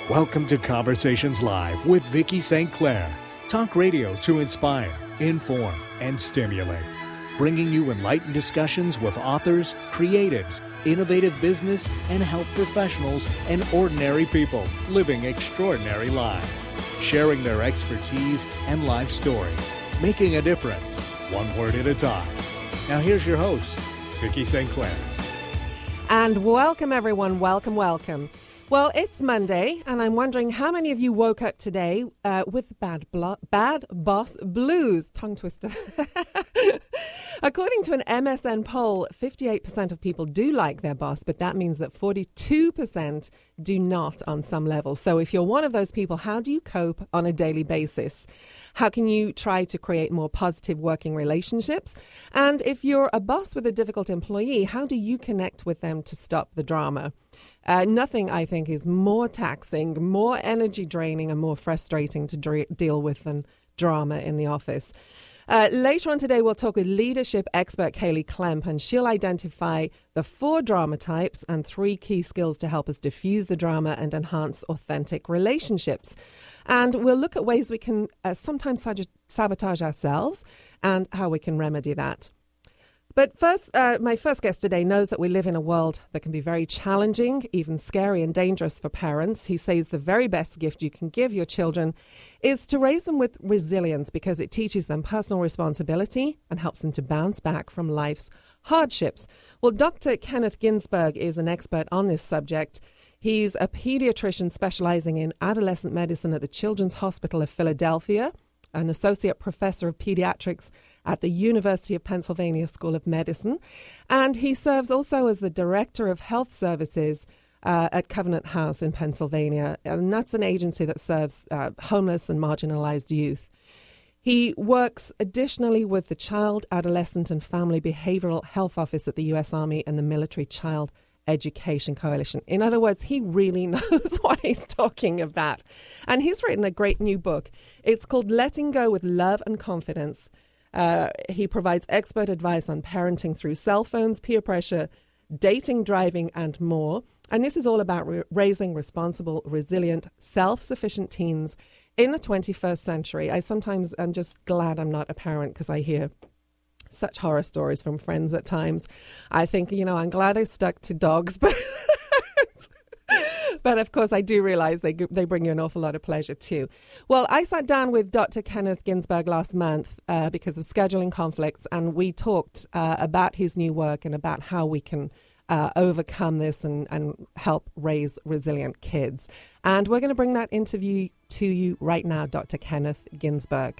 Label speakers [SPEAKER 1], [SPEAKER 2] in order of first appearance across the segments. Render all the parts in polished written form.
[SPEAKER 1] Welcome to Conversations Live with Vicki St. Clair. Talk radio to inspire, inform, and stimulate. Bringing you enlightened discussions with authors, creatives, innovative business and health professionals, and ordinary people living extraordinary lives. Sharing their expertise and life stories. Making a difference, one word at a time. Now here's your host, Vicki St. Clair.
[SPEAKER 2] And welcome, everyone. Welcome, welcome. Well, it's Monday, and I'm wondering how many of you woke up today with bad boss blues. Tongue twister. According to an MSN poll, 58% of people do like their boss, but that means that 42% do not on some level. So if you're one of those people, how do you cope on a daily basis? How can you try to create more positive working relationships? And if you're a boss with a difficult employee, how do you connect with them to stop the drama? Nothing, I think, is more taxing, more energy draining and more frustrating to deal with than drama in the office. Later on today, we'll talk with leadership expert Kaylee Klemp, and she'll identify the 4 drama types and 3 key skills to help us diffuse the drama and enhance authentic relationships. And we'll look at ways we can sometimes sabotage ourselves and how we can remedy that. But first, my first guest today knows that we live in a world that can be very challenging, even scary and dangerous for parents. He says the very best gift you can give your children is to raise them with resilience, because it teaches them personal responsibility and helps them to bounce back from life's hardships. Well, Dr. Kenneth Ginsberg is an expert on this subject. He's a pediatrician specializing in adolescent medicine at the Children's Hospital of Philadelphia, an associate professor of pediatrics at the University of Pennsylvania School of Medicine. And he serves also as the director of health services at Covenant House in Pennsylvania. And that's an agency that serves homeless and marginalized youth. He works additionally with the Child, Adolescent and Family Behavioral Health Office at the U.S. Army and the Military Child Education Coalition. In other words, he really knows what he's talking about. And he's written a great new book. It's called Letting Go with Love and Confidence. He provides expert advice on parenting through cell phones, peer pressure, dating, driving, and more. And this is all about raising responsible, resilient, self-sufficient teens in the 21st century. I sometimes am just glad I'm not a parent, because I hear such horror stories from friends at times. I think, I'm glad I stuck to dogs, but but of course I do realize they bring you an awful lot of pleasure too. Well, I sat down with Dr. Kenneth Ginsberg last month because of scheduling conflicts, and we talked about his new work and about how we can overcome this and help raise resilient kids. And we're going to bring that interview to you right now, Dr. Kenneth Ginsberg.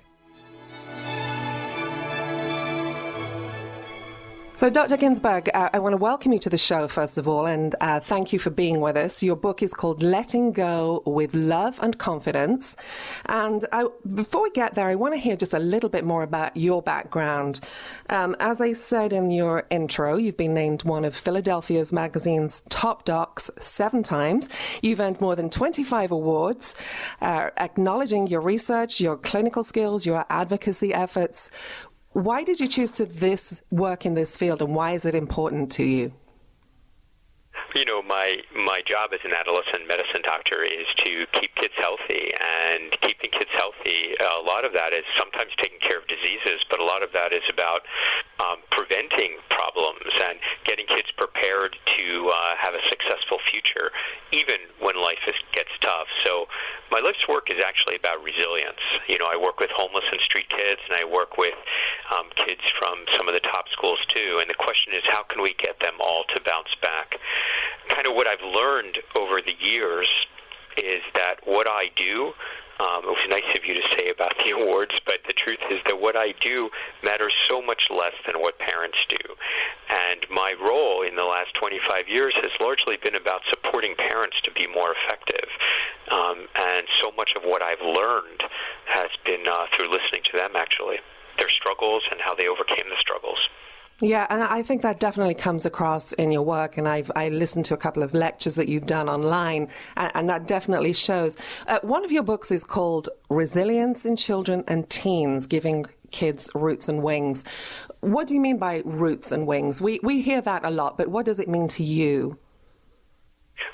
[SPEAKER 2] So, Dr. Ginsberg, I want to welcome you to the show, first of all, and thank you for being with us. Your book is called Letting Go with Love and Confidence. And before we get there, I want to hear just a little bit more about your background. As I said in your intro, you've been named one of Philadelphia's magazine's top docs 7 times. You've earned more than 25 awards, acknowledging your research, your clinical skills, your advocacy efforts. Why did you choose to work in this field, and why is it important to you?
[SPEAKER 3] My job as an adolescent medicine doctor is to keep kids healthy, and keeping kids healthy, a lot of that is sometimes taking care of diseases, but a lot of that is about preventing problems and getting kids prepared to have a successful future, even when life gets tough. So my life's work is actually about resilience. I work with homeless and street kids, and I work with kids from some of the top schools too, and the question is, how can we get them all to bounce back? Kind of what I've learned over the years is that what I do, it was nice of you to say about the awards, but the truth is that what I do matters so much less than what parents do. And my role in the last 25 years has largely been about supporting parents to be more effective. And so much of what I've learned has been through listening to them, actually, their struggles and how they overcame the struggles.
[SPEAKER 2] Yeah, and I think that definitely comes across in your work, and I listened to a couple of lectures that you've done online, and that definitely shows. One of your books is called Resilience in Children and Teens, Giving Kids Roots and Wings. What do you mean by roots and wings? We hear that a lot, but what does it mean to you?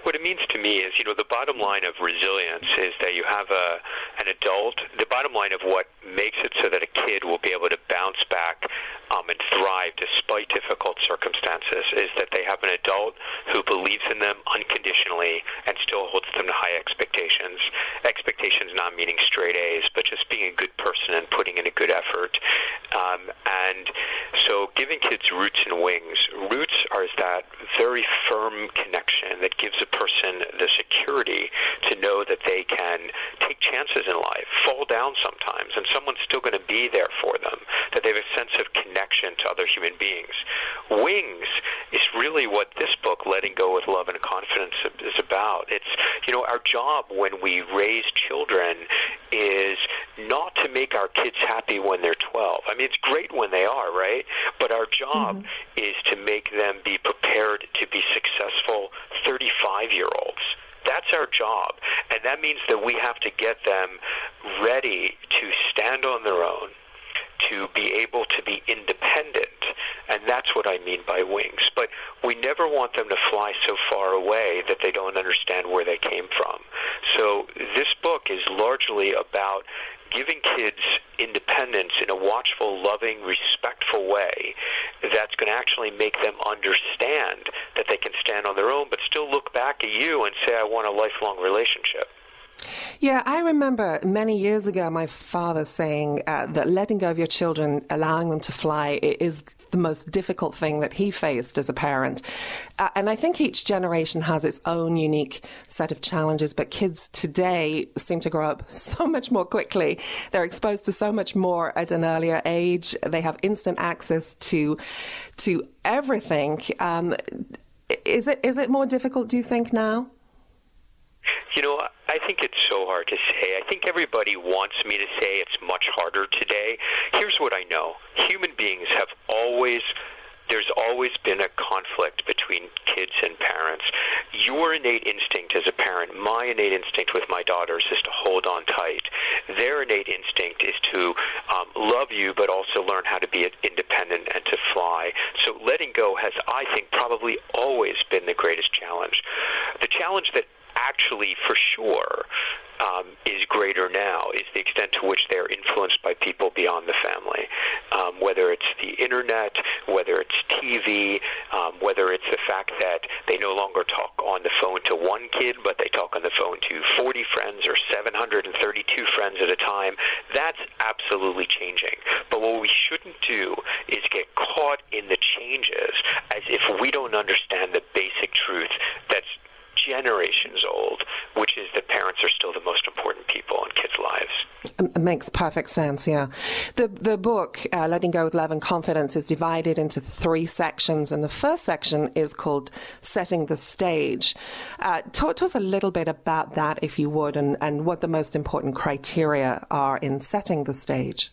[SPEAKER 3] what it means to me is, the bottom line of resilience is that you have an adult. The bottom line of what makes it so that a kid will be able to bounce back and thrive despite difficult circumstances is that they have an adult who believes in them unconditionally and still holds them to high expectations. Expectations not meaning straight A's, but just being a good person and putting in a good effort. And so giving kids roots and wings. Roots are that very firm connection that gives a person the security to know that they can take chances in life, fall down sometimes, and someone's still going to be there for them, that they have a sense of connection to other human beings. Wings is really what this book, Letting Go with Love and Confidence, is about. It's, our job when we raise children is not to make our kids happy when they're 12. I mean, it's great when they are, right? But our job is to make them be prepared to be successful 35-year-olds. That's our job. And that means that we have to get them ready to stand on their own, to be able to be independent. And that's what I mean by wings. But we never want them to fly so far away that they don't understand where they came from. So this book is largely about giving kids independence in a watchful, loving, respectful way that's going to actually make them understand that they can stand on their own, but still look back at you and say, I want a lifelong relationship.
[SPEAKER 2] Yeah, I remember many years ago my father saying that letting go of your children, allowing them to fly, is the most difficult thing that he faced as a parent. And I think each generation has its own unique set of challenges, but kids today seem to grow up so much more quickly. They're exposed to so much more at an earlier age. They have instant access to everything. Is it more difficult, do you think, now?
[SPEAKER 3] I think it's so hard to say. I think everybody wants me to say it's much harder today. Here's what I know. Human beings there's always been a conflict between kids and parents. Your innate instinct as a parent, my innate instinct with my daughters is to hold on tight. Their innate instinct is to love you, but also learn how to be independent and to fly. So letting go has, I think, probably always been the greatest challenge. The challenge that actually, for sure, is greater now is the extent to which they're influenced by people beyond the family, whether it's the internet, whether it's TV, whether it's the fact that they no longer talk on the phone to one kid, but they talk on the phone to 40 friends or 732 friends at a time. That's absolutely changing. But what we shouldn't do is get caught in the changes as if we don't understand the basic truth that's generations old, which is that parents are still the most important people in kids' lives.
[SPEAKER 2] It makes perfect sense, yeah. The book, Letting Go with Love and Confidence, is divided into 3 sections, and the first section is called Setting the Stage. Talk to us a little bit about that, if you would, and what the most important criteria are in setting the stage.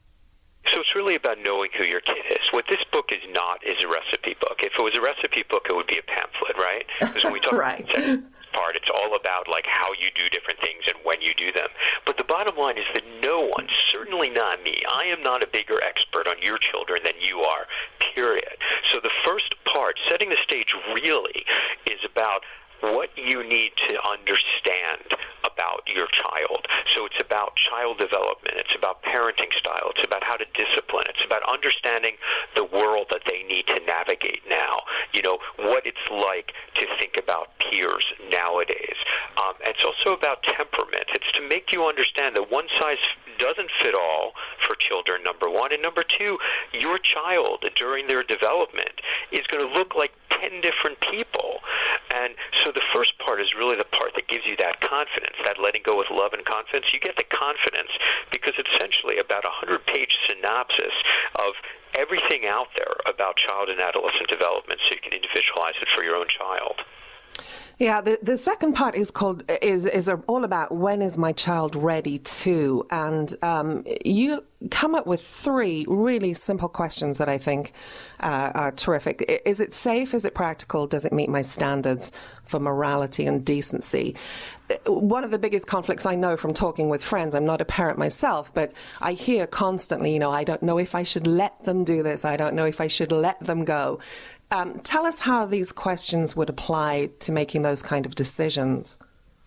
[SPEAKER 3] So it's really about knowing who your kid is. What this book is not is a recipe book. If it was a recipe book, it would be a pamphlet, right? Because when we talk
[SPEAKER 2] right.
[SPEAKER 3] about the part, it's all about like how you do different things and when you do them. But the bottom line is that no one, certainly not me, I am not a bigger expert on your children than you are, period. So the first part, setting the stage, really is about what you need to understand about your child. So it's about child development. It's about parenting style. It's about how to discipline. It's about understanding the world that they need to navigate now. What it's like to think about peers nowadays. It's also about temperament. It's to make you understand that one size doesn't fit all for children, number one. And number two, your child during their development is going to look like 10 different people. And so the first part is really the part that gives you that confidence, that letting go with love and confidence. You get the confidence because it's essentially about a 100-page synopsis of everything out there about child and adolescent development so you can individualize it for your own child.
[SPEAKER 2] Yeah, the second part is all about when is my child ready to, and you come up with 3 really simple questions that I think are terrific. Is it safe? Is it practical? Does it meet my standards for morality and decency? One of the biggest conflicts I know from talking with friends, I'm not a parent myself, but I hear constantly, I don't know if I should let them do this. I don't know if I should let them go. Tell us how these questions would apply to making those kind of decisions.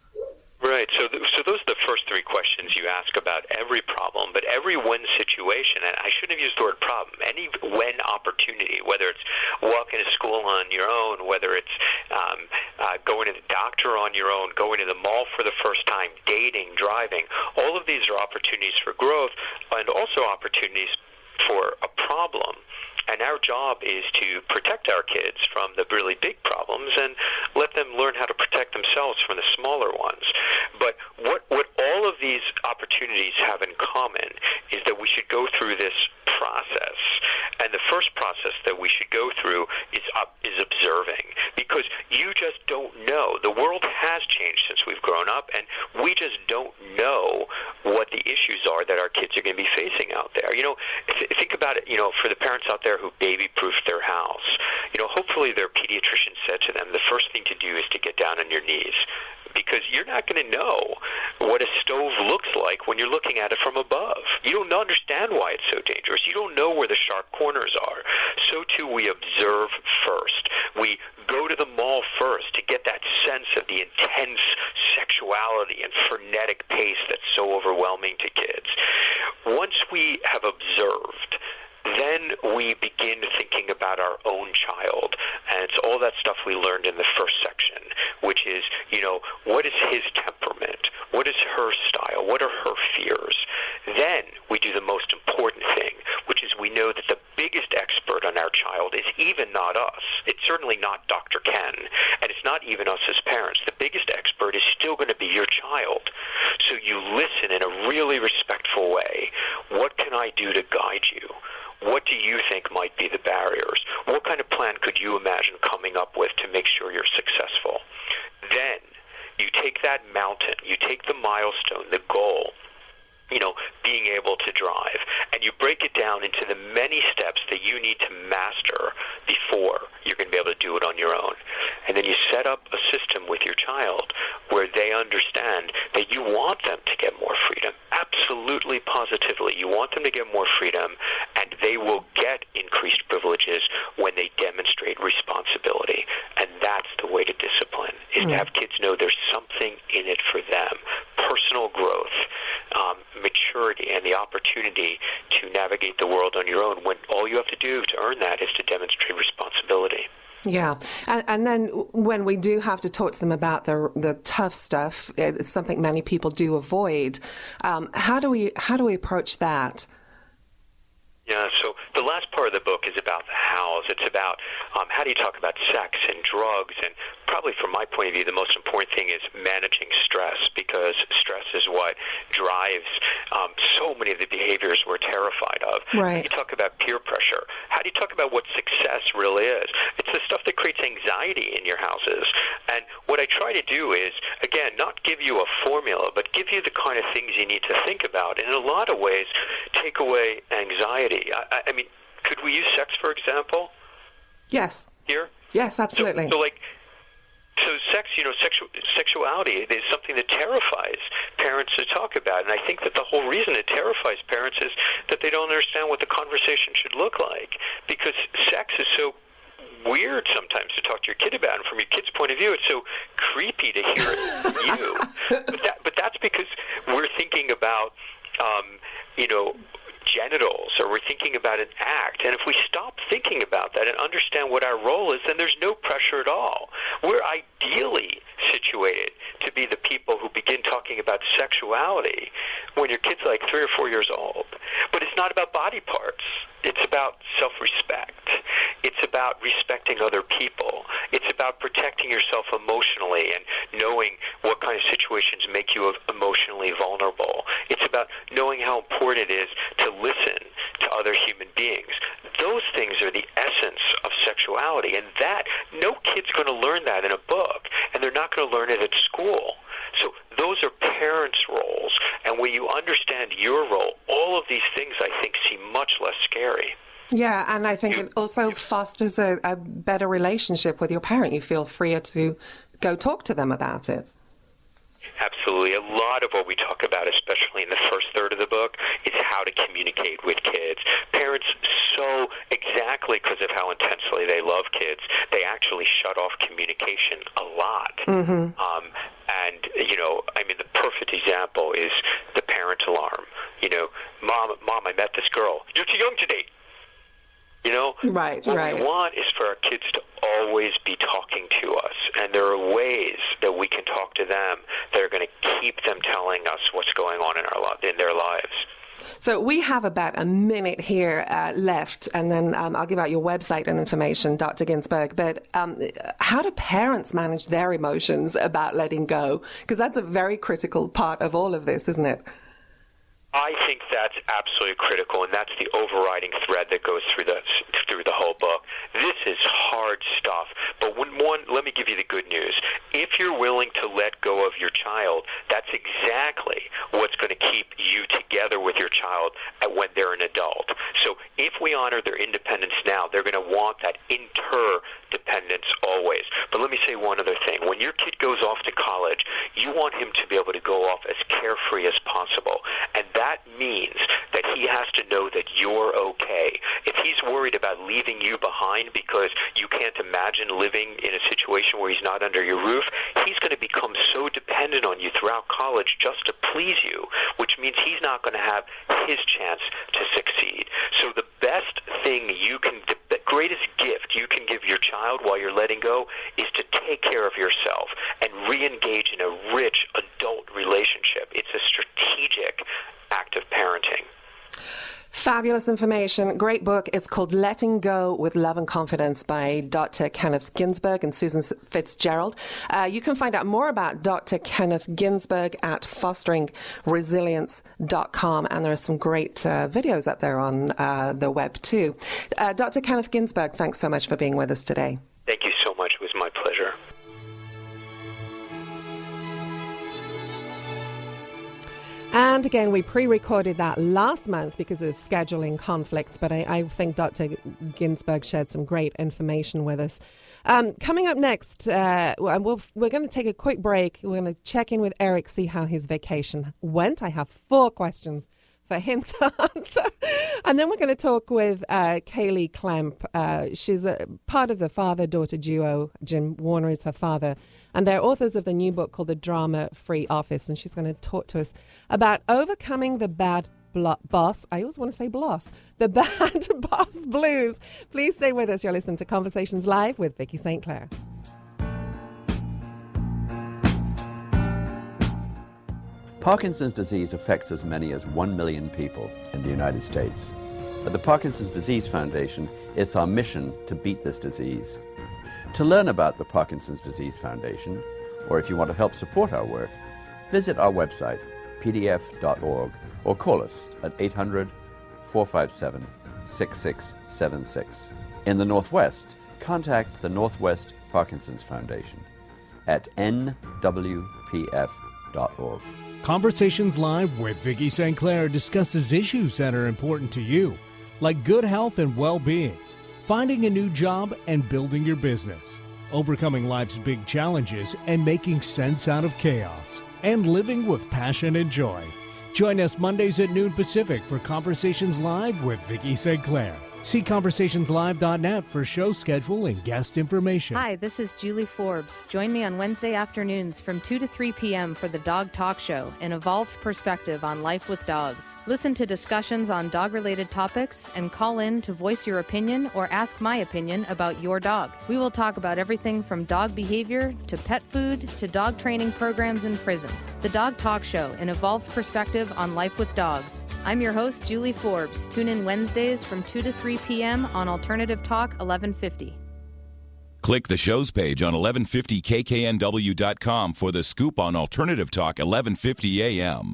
[SPEAKER 3] Right. So those are the first three questions you ask about every problem, but every when situation, and I shouldn't have used the word problem, any when opportunity, whether it's walking to school on your own, whether it's going to the doctor on your own, going to the mall for the first time, dating, driving, all of these are opportunities for growth and also opportunities for a problem. And our job is to protect our kids from the really big problems and let them learn how to protect themselves from the smaller ones. But what all of these opportunities have in common is that we should go through this process. And the first process that we should go through is observing, because you just don't know. The world has changed since we've grown up, and we just don't know what the issues are that our kids are going to be facing out there. Think about it, for the parents out there who baby-proofed their house. Hopefully their pediatrician said to them, the first thing to do is to get down on your knees, because you're not going to know what a stove looks like when you're looking at it from above. You don't understand why it's so dangerous. You don't know where the sharp corners are. So too, we observe first. We go to the mall first to get that sense of the intense sexuality and frenetic pace that's so overwhelming to kids. Once we have observed, then we begin thinking about our own child, and it's all that stuff we learned in the first section, which is, what is his temperament? What is her style? What are her fears? Then we do the most important thing, which is we know that the biggest expert on our child is even not us. It's certainly not Dr. Ken, and it's not even us as parents. The biggest expert is still going to be your child. So you listen in a really respectful way. What can I do to guide you? What do you think might be the barriers? What kind of plan could you imagine coming up with to make sure you're successful? Then you take that mountain, you take the milestone, the goal, being able to drive, and you break it down into the many steps that you need to master before you're going to be able to do it on your own. And then you set up a system with your child where they understand that you want them to get more freedom. Absolutely, positively. You want them to get more freedom, and they will get increased privileges when they demonstrate responsibility. And that's the way to discipline, is to have kids know there's something in it for them. Personal growth, maturity, and the opportunity to navigate the world on your own, when all you have to do to earn that is to demonstrate responsibility.
[SPEAKER 2] Yeah, and then when we do have to talk to them about the tough stuff, it's something many people do avoid. How do we approach that?
[SPEAKER 3] Yeah, so the last part of the book is about the hows. It's about how do you talk about sex and drugs, and probably from my point of view, the most important thing is managing stress, because stress is what drives so many of the behaviors we're terrified of.
[SPEAKER 2] Right.
[SPEAKER 3] How do you talk about peer pressure? How do you talk about what success really is? It's the stuff that creates anxiety in your houses. And what I try to do is, again, not give you a formula, but give you the kind of things you need to think about, and in a lot of ways, take away anxiety. I mean, could we use sex, for example?
[SPEAKER 2] Yes.
[SPEAKER 3] Here?
[SPEAKER 2] Yes, absolutely.
[SPEAKER 3] So sex, sexuality is something that terrifies parents to talk about. And I think that the whole reason it terrifies parents is that they don't understand what the conversation should look like. Because sex is so weird sometimes to talk to your kid about. And from your kid's point of view, it's so creepy to hear it from you. But that's because we're thinking about, genitals, or we're thinking about an act. And if we stop thinking about that and understand what our role is, then there's no pressure at all. We're ideally situated to be the people who begin talking about sexuality when your kid's like 3 or 4 years old. But it's not about body parts. It's about self-respect. It's about respecting other people. It's about protecting yourself emotionally and knowing what kind of situations make you emotionally vulnerable. It's about knowing how important it is to listen to other human beings. Those things are the essence of sexuality, and that, no kid's going to learn that in a book, and they're not going to learn it at school. So those are parents' roles, and when you understand your role, all of these things, I think, seem much less scary.
[SPEAKER 2] Yeah, and I think it also fosters a better relationship with your parent. You feel freer to go talk to them about it.
[SPEAKER 3] Absolutely. A lot of what we talk about, especially in the first third of the book, is how to communicate with kids. Parents, so exactly because of how intensely they love kids, they actually shut off communication a lot.
[SPEAKER 2] Mm-hmm.
[SPEAKER 3] And, the perfect example is the parent alarm. Mom, I met this girl. You're too young to date.
[SPEAKER 2] Right.
[SPEAKER 3] What we want is for our kids to always be talking to us, and there are ways that we can talk to them that are going to keep them telling us what's going on in their lives.
[SPEAKER 2] So we have about a minute here left, and then I'll give out your website and information, Dr. Ginsberg. But how do parents manage their emotions about letting go? Because that's a very critical part of all of this, isn't it?
[SPEAKER 3] I think that's absolutely critical, and that's the overriding thread that goes through the whole book. This is hard stuff, but let me give you the good news. If you're willing to let go of your child, that's exactly what's going to keep you together with your child when they're an adult. So if we honor their independence now, they're going to want that interdependence always. But let me say one other thing. When your kid goes off to college, you want him to be able to go off as carefree as possible, and that means that he has to know that you're okay. If he's worried about leaving you behind because you can't imagine living in a situation where he's not under your roof, he's going to become so dependent on you throughout college just to please you, which means he's not going to have his chance to succeed. So the best thing the greatest gift you can give your child while you're letting go is to take care of yourself and re-engage in a rich adult relationship. It's a strategic act of parenting.
[SPEAKER 2] Fabulous information. Great book. It's called Letting Go with Love and Confidence by Dr. Kenneth Ginsberg and Susan Fitzgerald. You can find out more about Dr. Kenneth Ginsberg at fosteringresilience.com, and there are some great videos up there on the web too. Dr. Kenneth Ginsberg, thanks so much for being with us today.
[SPEAKER 3] Thank you so much. It was my pleasure.
[SPEAKER 2] And again, we pre-recorded that last month because of scheduling conflicts, but I think Dr. Ginsberg shared some great information with us. Coming up next, we're going to take a quick break. We're going to check in with Eric, see how his vacation went. I have 4 questions for him to answer. And then we're going to talk with Kaylee Klemp. She's a part of the father-daughter duo. Jim Warner is her father. And they're authors of the new book called The Drama-Free Office. And she's going to talk to us about overcoming the bad boss. I always want to say bloss. The bad boss blues. Please stay with us. You're listening to Conversations Live with Vicki St. Clair.
[SPEAKER 4] Parkinson's disease affects as many as 1 million people in the United States. At the Parkinson's Disease Foundation, it's our mission to beat this disease. To learn about the Parkinson's Disease Foundation, or if you want to help support our work, visit our website, pdf.org, or call us at 800-457-6676. In the Northwest, contact the Northwest Parkinson's Foundation at nwpf.org.
[SPEAKER 1] Conversations Live with Vicki St. Clair discusses issues that are important to you, like good health and well-being, finding a new job and building your business, overcoming life's big challenges and making sense out of chaos, and living with passion and joy. Join us Mondays at noon Pacific for Conversations Live with Vicki St. Clair. See conversationslive.net for show schedule and guest information.
[SPEAKER 5] Hi, this is Julie Forbes. Join me on Wednesday afternoons from 2 to 3 p.m. for the Dog Talk Show, an evolved perspective on life with dogs. Listen to discussions on dog-related topics and call in to voice your opinion or ask my opinion about your dog. We will talk about everything from dog behavior to pet food to dog training programs in prisons. The Dog Talk Show, an evolved perspective on life with dogs. I'm your host, Julie Forbes. Tune in Wednesdays from 2 to 3 p.m. on Alternative Talk 1150.
[SPEAKER 6] Click the show's page on 1150kknw.com for the scoop on Alternative Talk 1150 a.m.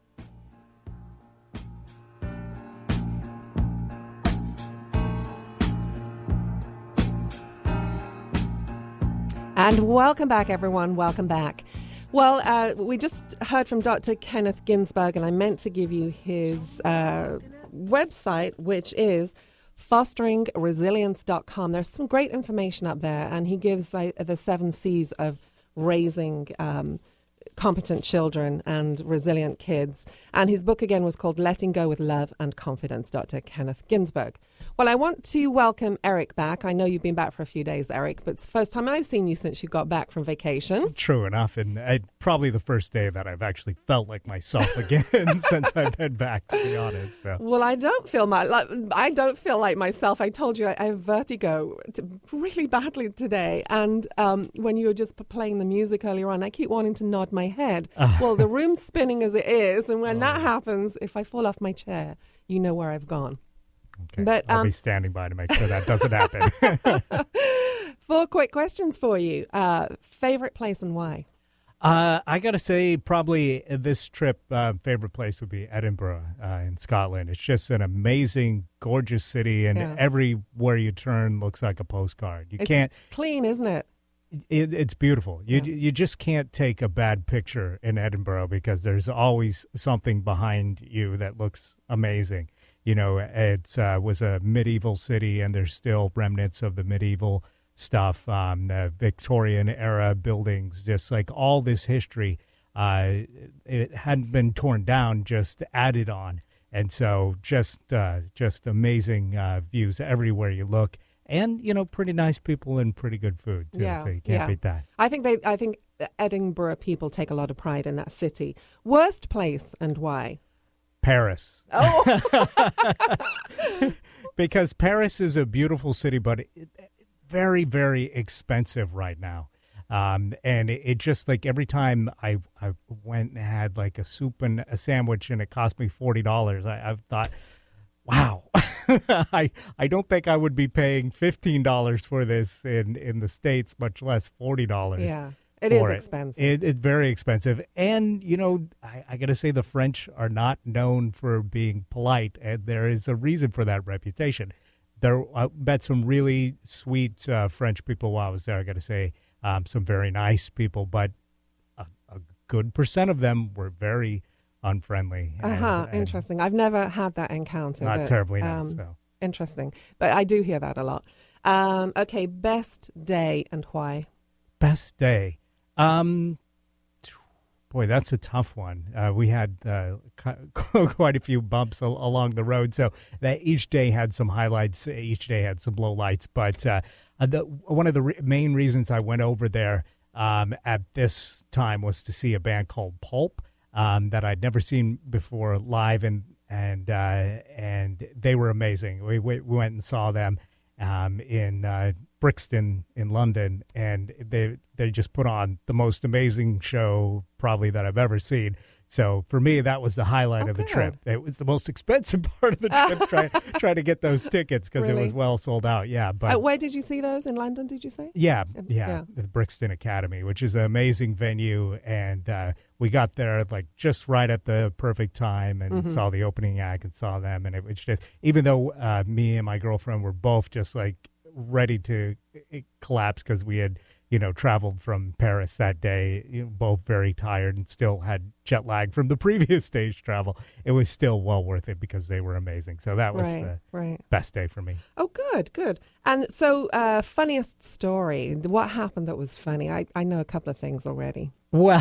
[SPEAKER 2] And welcome back, everyone. Welcome back. Well, we just heard from Dr. Kenneth Ginsberg, and I meant to give you his website, which is fosteringresilience.com. There's some great information up there, and he gives the 7 C's of raising competent children and resilient kids. And his book again was called Letting Go with Love and Confidence, Dr. Kenneth Ginsburg. Well, I want to welcome Eric back. I know you've been back for a few days, Eric, but it's the first time I've seen you since you got back from vacation.
[SPEAKER 7] True enough, and probably the first day that I've actually felt like myself again since I've been back, to be honest. So.
[SPEAKER 2] Well, I don't feel like myself. I told you I have vertigo really badly today, and when you were just playing the music earlier on, I keep wanting to nod my head. Well, the room's spinning as it is, and when that happens, if I fall off my chair, you know where I've gone.
[SPEAKER 7] Okay.
[SPEAKER 2] But
[SPEAKER 7] I'll be standing by to make sure that doesn't happen.
[SPEAKER 2] 4 quick questions for you. Favorite place and why?
[SPEAKER 7] I got to say, probably this trip, favorite place would be Edinburgh in Scotland. It's just an amazing, gorgeous city, and everywhere you turn looks like a postcard.
[SPEAKER 2] It's clean, isn't it?
[SPEAKER 7] It's beautiful. You just can't take a bad picture in Edinburgh because there's always something behind you that looks amazing. You know, it was a medieval city, and there's still remnants of the medieval stuff, the Victorian era buildings, just like all this history. It hadn't been torn down, just added on. And so just amazing views everywhere you look. And, you know, pretty nice people and pretty good food, too. So you can't beat that.
[SPEAKER 2] I think Edinburgh people take a lot of pride in that city. Worst place and why?
[SPEAKER 7] Paris.
[SPEAKER 2] Oh.
[SPEAKER 7] Because Paris is a beautiful city, but very, very expensive right now. And it just, like, every time I went and had, like, a soup and a sandwich and it cost me $40, I've thought, wow, I don't think I would be paying $15 for this in the States, much less $40.
[SPEAKER 2] Yeah. It is expensive.
[SPEAKER 7] It's very expensive. And, you know, I got to say the French are not known for being polite, and there is a reason for that reputation. I met some really sweet French people while I was there, I got to say, some very nice people, but a good percent of them were very unfriendly.
[SPEAKER 2] Interesting. I've never had that encounter.
[SPEAKER 7] Not terribly nice, so.
[SPEAKER 2] Interesting. But I do hear that a lot. Okay, best day and why?
[SPEAKER 7] Best day. Boy, that's a tough one. We had quite a few bumps along the road, so that each day had some highlights, each day had some lowlights. But one of the main reasons I went over there at this time was to see a band called Pulp that I'd never seen before live, and they were amazing. We went and saw them in Brixton in London, and they just put on the most amazing show probably that I've ever seen. So for me, that was the highlight of the trip. It was the most expensive part of the trip, trying to get those tickets because it was well sold out. Yeah, but
[SPEAKER 2] where did you see those? In London, did you say?
[SPEAKER 7] Yeah, the Brixton Academy, which is an amazing venue, and we got there like just right at the perfect time and saw the opening act and saw them, and it was just, even though me and my girlfriend were both just like ready to collapse because we had, you know, traveled from Paris that day, you know, both very tired and still had jet lag from the previous stage travel. It was still well worth it because they were amazing. So that was the best day for me. Oh, good. And so funniest story, what happened that was funny? I know a couple of things already. Well,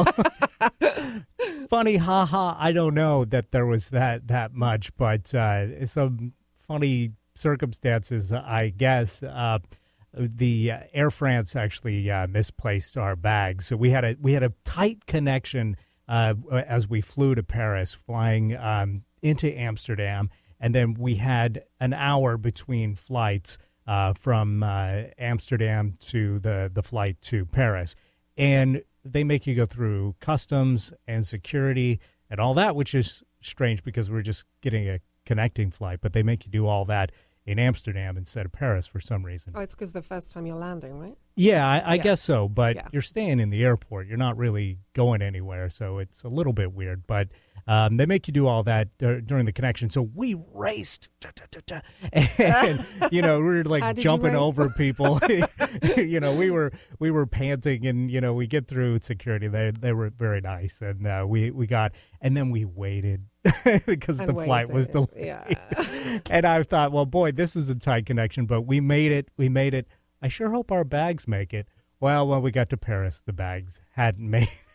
[SPEAKER 7] funny, haha, I don't know that there was that much, but some funny circumstances, I guess. The Air France actually misplaced our bags, so we had a tight connection as we flew to Paris, flying into Amsterdam, and then we had an hour between flights from Amsterdam to the flight to Paris, and they make you go through customs and security and all that, which is strange because we're just getting a connecting flight, but they make you do all that in Amsterdam instead of Paris for some reason. Oh, it's because the first time you're landing, right? Yeah, I guess so, but you're staying in the airport. You're not really going anywhere, so it's a little bit weird, but they make you do all that during the connection. So we raced, and, you know, we were like jumping over people. You know, we were panting, and, you know, we get through security. They were very nice, and we got, and then we waited because the flight was delayed. Yeah. And I thought, well, boy, this is a tight connection, but we made it. I sure hope our bags make it. Well, when we got to Paris, the bags hadn't made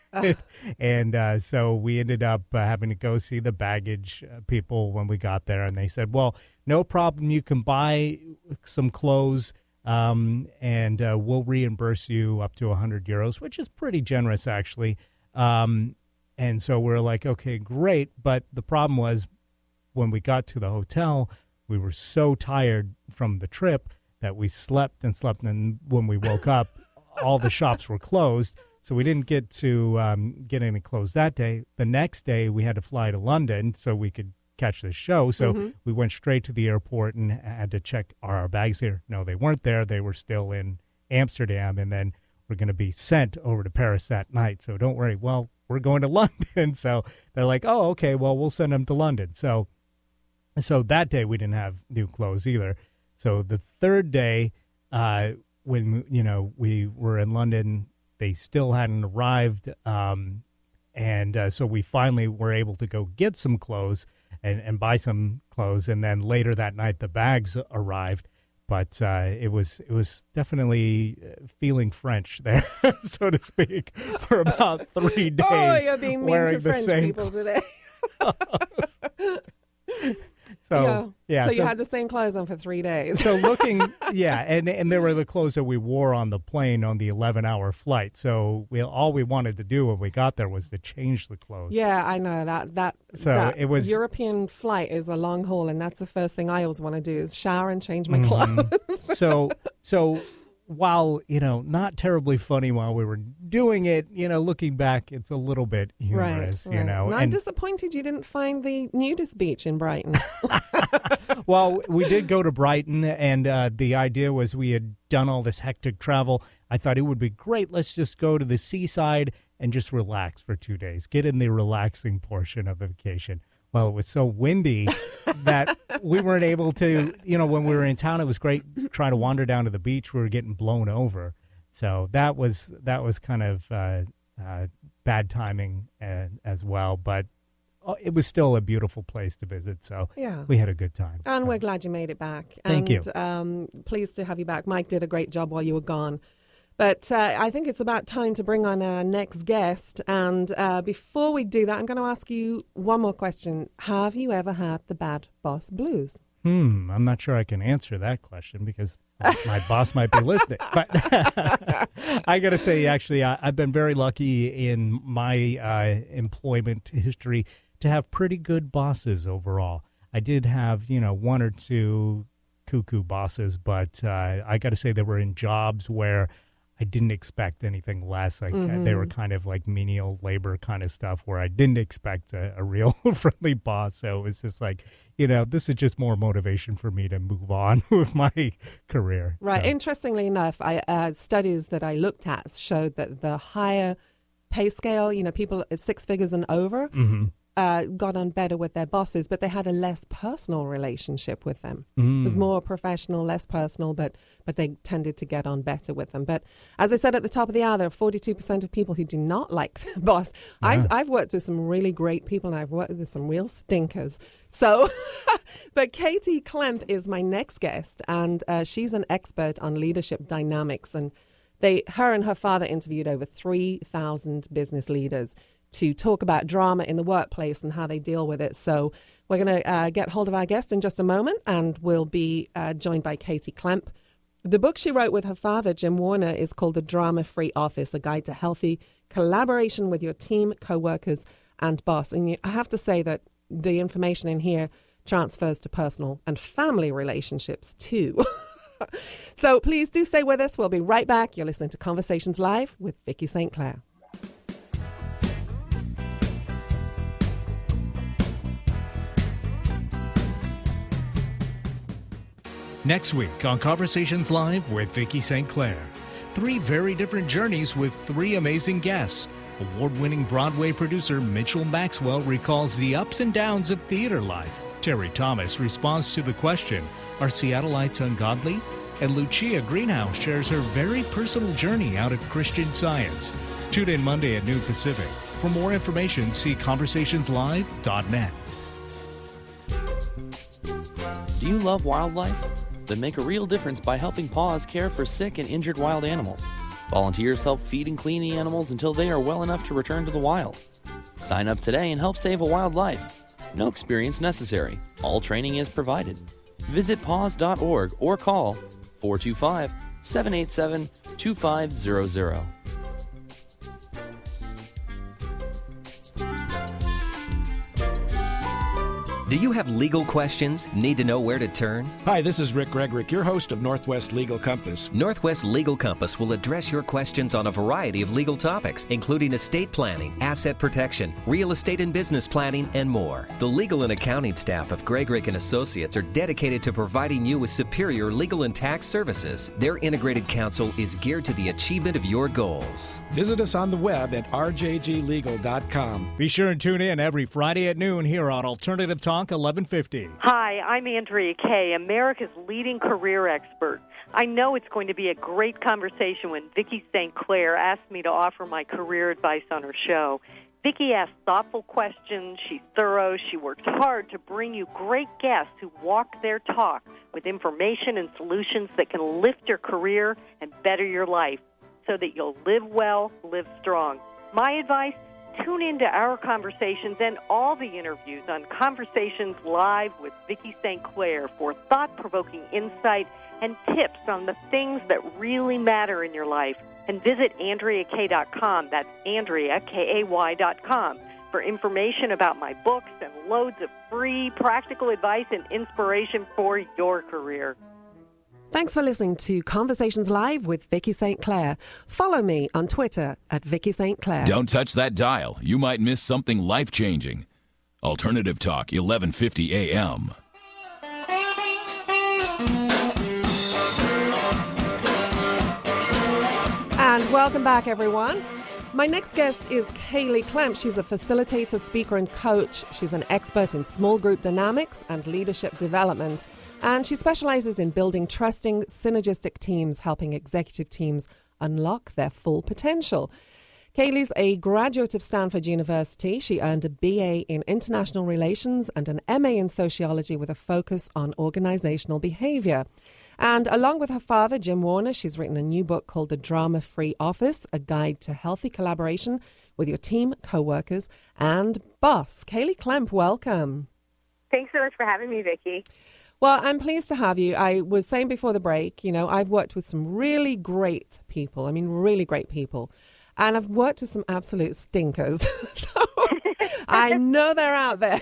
[SPEAKER 7] And so we ended up having to go see the baggage people when we got there. And they said, well, no problem. You can buy some clothes and we'll reimburse you up to €100, which is pretty generous, actually. And so we're like, okay, great. But the problem was when we got to the hotel, we were so tired from the trip that we slept. And when we woke up, all the shops were closed. So we didn't get to get any clothes that day. The next day, we had to fly to London so we could catch the show. So we went straight to the airport and had to check, are our bags here? No, they weren't there. They were still in Amsterdam. And then we're going to be sent over to Paris that night. So don't worry. Well, we're going to London. So they're like, oh, okay, well, we'll send them to London. So that day we didn't have new clothes either. So the third day, when we were in London, they still hadn't arrived, and so we finally were able to go get some clothes and buy some clothes. And then later that night, the bags arrived. But it was definitely feeling French there, so to speak, for about 3 days.
[SPEAKER 2] Oh, you're being mean
[SPEAKER 7] wearing
[SPEAKER 2] to
[SPEAKER 7] the
[SPEAKER 2] French
[SPEAKER 7] same
[SPEAKER 2] people today.
[SPEAKER 7] So
[SPEAKER 2] So you had the same clothes on for 3 days.
[SPEAKER 7] So looking, and there were the clothes that we wore on the plane on the 11-hour flight. So all we wanted to do when we got there was to change the clothes.
[SPEAKER 2] Yeah, I know that.
[SPEAKER 7] So it was
[SPEAKER 2] European flight is a long haul, and that's the first thing I always want to do is shower and change my clothes.
[SPEAKER 7] So while not terribly funny while we were doing it, looking back, it's a little bit humorous.
[SPEAKER 2] Right. And I'm disappointed you didn't find the nudist beach in Brighton.
[SPEAKER 7] Well, we did go to Brighton, and the idea was we had done all this hectic travel. I thought it would be great. Let's just go to the seaside and just relax for 2 days, get in the relaxing portion of the vacation. Well, it was so windy that we weren't able to, when we were in town, it was great trying to wander down to the beach. We were getting blown over. So that was kind of bad timing as well. But it was still a beautiful place to visit. So we had a good time.
[SPEAKER 2] And we're glad you made it back.
[SPEAKER 7] Thank you.
[SPEAKER 2] Pleased to have you back. Mike did a great job while you were gone. But I think it's about time to bring on our next guest. And before we do that, I'm going to ask you one more question. Have you ever had the bad boss blues?
[SPEAKER 7] I'm not sure I can answer that question because my boss might be listening. But I got to say, actually, I've been very lucky in my employment history to have pretty good bosses overall. I did have, one or two cuckoo bosses, but I got to say they were in jobs where I didn't expect anything less. Like they were kind of like menial labor kind of stuff where I didn't expect a real friendly boss. So it was just like, this is just more motivation for me to move on with my career.
[SPEAKER 2] Right.
[SPEAKER 7] So.
[SPEAKER 2] Interestingly enough, studies that I looked at showed that the higher pay scale, people at 6 figures and over, got on better with their bosses, but they had a less personal relationship with them. It was more professional, less personal, but they tended to get on better with them. But as I said at the top of the hour, there are 42% of people who do not like their boss. Yeah. I've worked with some really great people, and I've worked with some real stinkers. So, but Katie Klemp is my next guest, and she's an expert on leadership dynamics. And her and her father interviewed over 3,000 business leaders to talk about drama in the workplace and how they deal with it. So we're going to get hold of our guest in just a moment, and we'll be joined by Katie Klemp. The book she wrote with her father, Jim Warner, is called The Drama-Free Office, A Guide to Healthy Collaboration with Your Team, Co-workers, and Boss. And I have to say that the information in here transfers to personal and family relationships too. So please do stay with us. We'll be right back. You're listening to Conversations Live with Vicki St. Clair.
[SPEAKER 1] Next week on Conversations Live with Vicki St. Clair. 3 very different journeys with 3 amazing guests. Award-winning Broadway producer Mitchell Maxwell recalls the ups and downs of theater life. Terry Thomas responds to the question, are Seattleites ungodly? And Lucia Greenhouse shares her very personal journey out of Christian Science. Tune in Monday at noon Pacific. For more information, see conversationslive.net.
[SPEAKER 8] Do you love wildlife? Then make a real difference by helping PAWS care for sick and injured wild animals. Volunteers help feed and clean the animals until they are well enough to return to the wild. Sign up today and help save a wildlife. No experience necessary. All training is provided. Visit paws.org or call 425-787-2500.
[SPEAKER 9] Do you have legal questions? Need to know where to turn?
[SPEAKER 10] Hi, this is Rick Gregrick, your host of Northwest Legal Compass.
[SPEAKER 9] Northwest Legal Compass will address your questions on a variety of legal topics, including estate planning, asset protection, real estate and business planning, and more. The legal and accounting staff of Gregrick and Associates are dedicated to providing you with superior legal and tax services. Their integrated counsel is geared to the achievement of your goals.
[SPEAKER 10] Visit us on the web at rjglegal.com.
[SPEAKER 1] Be sure and tune in every Friday at noon here on Alternative Talk 1150.
[SPEAKER 11] Hi, I'm Andrea Kay, America's leading career expert. I know it's going to be a great conversation when Vicki St. Clair asked me to offer my career advice on her show. Vicki asks thoughtful questions, she's thorough, she works hard to bring you great guests who walk their talk with information and solutions that can lift your career and better your life so that you'll live well, live strong. My advice? Tune into our conversations and all the interviews on Conversations Live with Vicki St. Clair for thought-provoking insight and tips on the things that really matter in your life. And visit AndreaKay.com. That's Andrea, K-A-Y.com, for information about my books and loads of free practical advice and inspiration for your career.
[SPEAKER 2] Thanks for listening to Conversations Live with Vicki St. Clair. Follow me on Twitter at Vicki St. Clair.
[SPEAKER 6] Don't touch that dial. You might miss something life-changing. Alternative Talk, 1150 AM.
[SPEAKER 2] And welcome back, everyone. My next guest is Kaylee Klemp. She's a facilitator, speaker, and coach. She's an expert in small group dynamics and leadership development. And she specializes in building trusting, synergistic teams, helping executive teams unlock their full potential. Kaylee's a graduate of Stanford University. She earned a BA in International Relations and an MA in Sociology with a focus on organizational behavior. And along with her father, Jim Warner, she's written a new book called The Drama-Free Office, a guide to healthy collaboration with your team, co-workers, and boss. Kaylee Klemp, welcome.
[SPEAKER 12] Thanks so much for having me, Vicki.
[SPEAKER 2] Well, I'm pleased to have you. I was saying before the break, I've worked with some really great people. I mean, really great people. And I've worked with some absolute stinkers. So I know they're out there.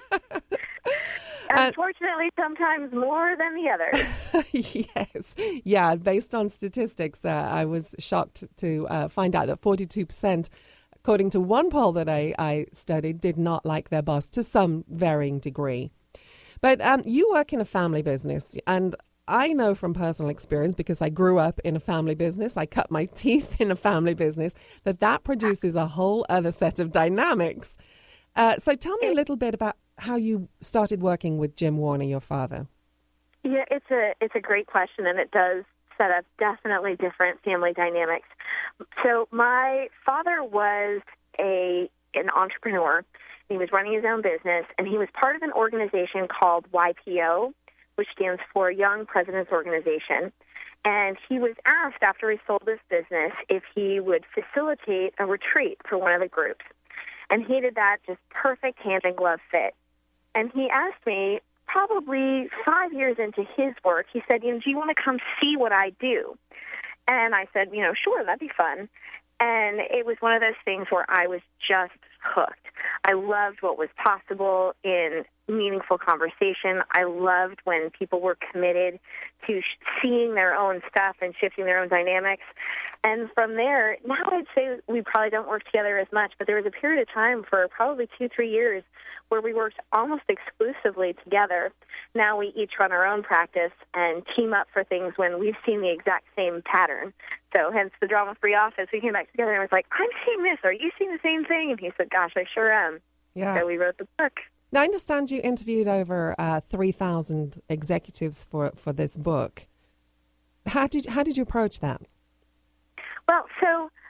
[SPEAKER 12] Unfortunately, sometimes more than the others.
[SPEAKER 2] Yes. Yeah, based on statistics, I was shocked to find out that 42%, according to one poll that I studied, did not like their boss to some varying degree. But you work in a family business, and I know from personal experience, because I grew up in a family business, I cut my teeth in a family business, that produces a whole other set of dynamics. So tell me a little bit about how you started working with Jim Warner, your father.
[SPEAKER 12] Yeah, it's a great question, and it does set up definitely different family dynamics. So my father was an entrepreneur. He was running his own business, and he was part of an organization called YPO, which stands for Young Presidents Organization. And he was asked after he sold his business if he would facilitate a retreat for one of the groups. And he did that just perfect hand-in-glove fit. And he asked me, probably 5 years into his work, he said, do you want to come see what I do? And I said, sure, that'd be fun. And it was one of those things where I was just hooked. I loved what was possible in meaningful conversation. I loved when people were committed to seeing their own stuff and shifting their own dynamics. And from there, now I'd say we probably don't work together as much, but there was a period of time for probably 2-3 years where we worked almost exclusively together. Now we each run our own practice and team up for things when we've seen the exact same pattern. So hence the Drama-Free Office. We came back together and was like, I'm seeing this. Are you seeing the same thing? And he said, gosh, I sure am.
[SPEAKER 2] Yeah.
[SPEAKER 12] So we wrote the book.
[SPEAKER 2] Now, I understand you interviewed over 3,000 executives for this book. How did you approach that?
[SPEAKER 12] Well, so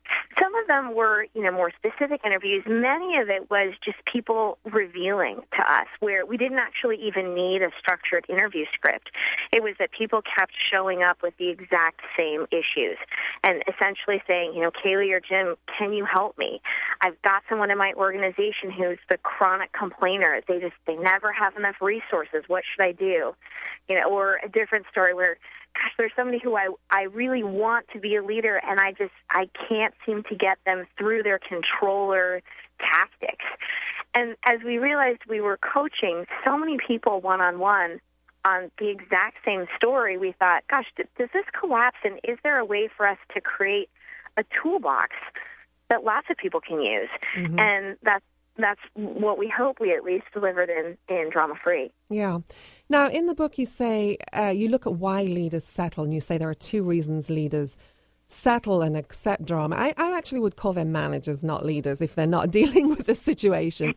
[SPEAKER 12] some of them were, more specific interviews. Many of it was just people revealing to us where we didn't actually even need a structured interview script. It was that people kept showing up with the exact same issues and essentially saying, Kaylee or Jim, can you help me? I've got someone in my organization who's the chronic complainer. They never have enough resources. What should I do? Or a different story where, gosh, there's somebody who I really want to be a leader, and I can't seem to get them through their controller tactics. And as we realized we were coaching so many people one-on-one on the exact same story, we thought, gosh, does this collapse, and is there a way for us to create a toolbox that lots of people can use? Mm-hmm. And that's what we hope we at least delivered in Drama Free.
[SPEAKER 2] Yeah. Now, in the book, you say, you look at why leaders settle, and you say there are two reasons leaders settle and accept drama. I actually would call them managers, not leaders, if they're not dealing with the situation.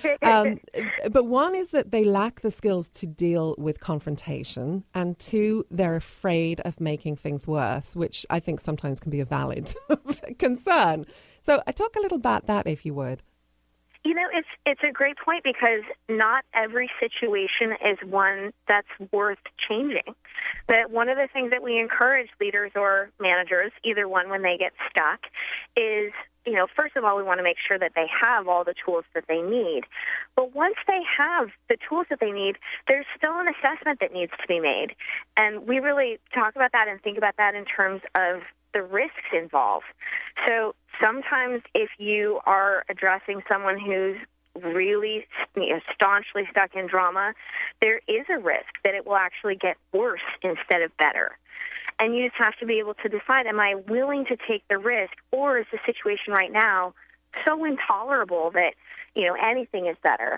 [SPEAKER 2] But one is that they lack the skills to deal with confrontation, and two, they're afraid of making things worse, which I think sometimes can be a valid concern. So talk a little about that, if you would.
[SPEAKER 12] It's a great point because not every situation is one that's worth changing. But one of the things that we encourage leaders or managers, either one when they get stuck, is, first of all, we want to make sure that they have all the tools that they need. But once they have the tools that they need, there's still an assessment that needs to be made. And we really talk about that and think about that in terms of the risks involved. So sometimes if you are addressing someone who's really staunchly stuck in drama, there is a risk that it will actually get worse instead of better. And you just have to be able to decide, am I willing to take the risk, or is the situation right now so intolerable that, anything is better?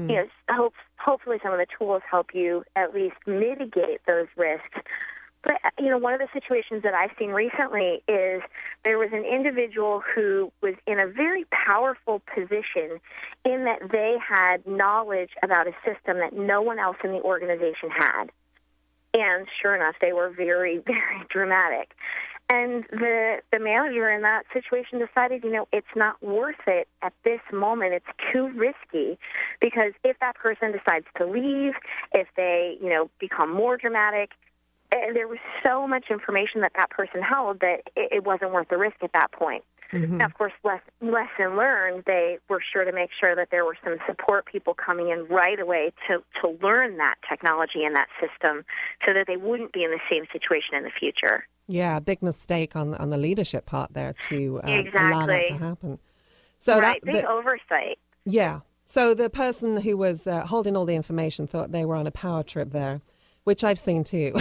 [SPEAKER 12] Hopefully some of the tools help you at least mitigate those risks. But, one of the situations that I've seen recently is there was an individual who was in a very powerful position in that they had knowledge about a system that no one else in the organization had. And sure enough, they were very, very dramatic. And the manager in that situation decided, it's not worth it at this moment. It's too risky because if that person decides to leave, if they, become more dramatic, there was so much information that person held that it wasn't worth the risk at that point. Mm-hmm. Now, of course, lesson learned, they were sure to make sure that there were some support people coming in right away to learn that technology and that system so that they wouldn't be in the same situation in the future.
[SPEAKER 2] Yeah, big mistake on the leadership part there to
[SPEAKER 12] exactly.
[SPEAKER 2] allow that to happen. So
[SPEAKER 12] right, big oversight.
[SPEAKER 2] Yeah. So the person who was holding all the information thought they were on a power trip there, which I've seen too.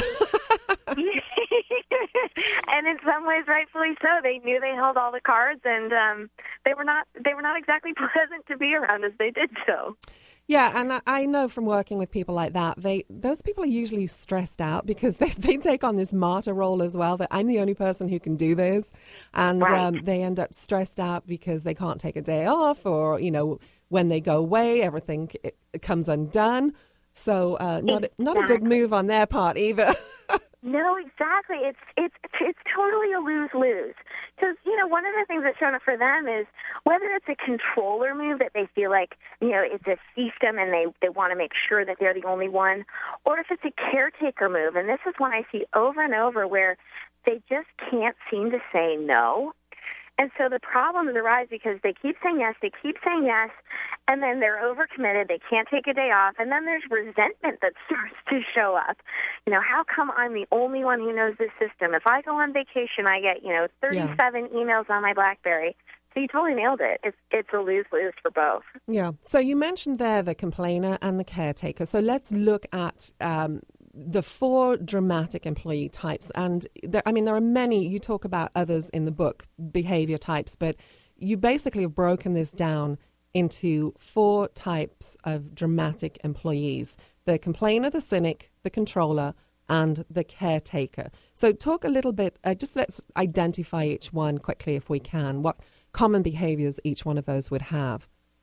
[SPEAKER 12] And in some ways, rightfully so. They knew they held all the cards, and they were not exactly pleasant to be around as they did so.
[SPEAKER 2] Yeah, and I know from working with people like that, those people are usually stressed out because they take on this martyr role as well, that I'm the only person who can do this. And
[SPEAKER 12] right.
[SPEAKER 2] They end up stressed out because they can't take a day off, or, when they go away, everything it comes undone. So not a good move on their part either.
[SPEAKER 12] No, exactly. It's totally a lose-lose. Because, one of the things that's shown up for them is whether it's a controller move that they feel like, it's a fiefdom and they want to make sure that they're the only one, or if it's a caretaker move. And this is one I see over and over where they just can't seem to say no. And so the problems arise because they keep saying yes, and then they're overcommitted, they can't take a day off, and then there's resentment that starts to show up. How come I'm the only one who knows this system? If I go on vacation, I get, 37 emails on my BlackBerry. So you totally nailed it. It's a lose-lose for both. Yeah.
[SPEAKER 2] So you mentioned there the complainer and the caretaker. So let's look at the 4 dramatic employee types. And there are many. You talk about others in the book, behavior types, but you basically have broken this down into 4 types of dramatic employees: the complainer, the cynic, the controller, and the caretaker. So talk a little bit, just let's identify each one quickly if we can, what common behaviors each one of those would have.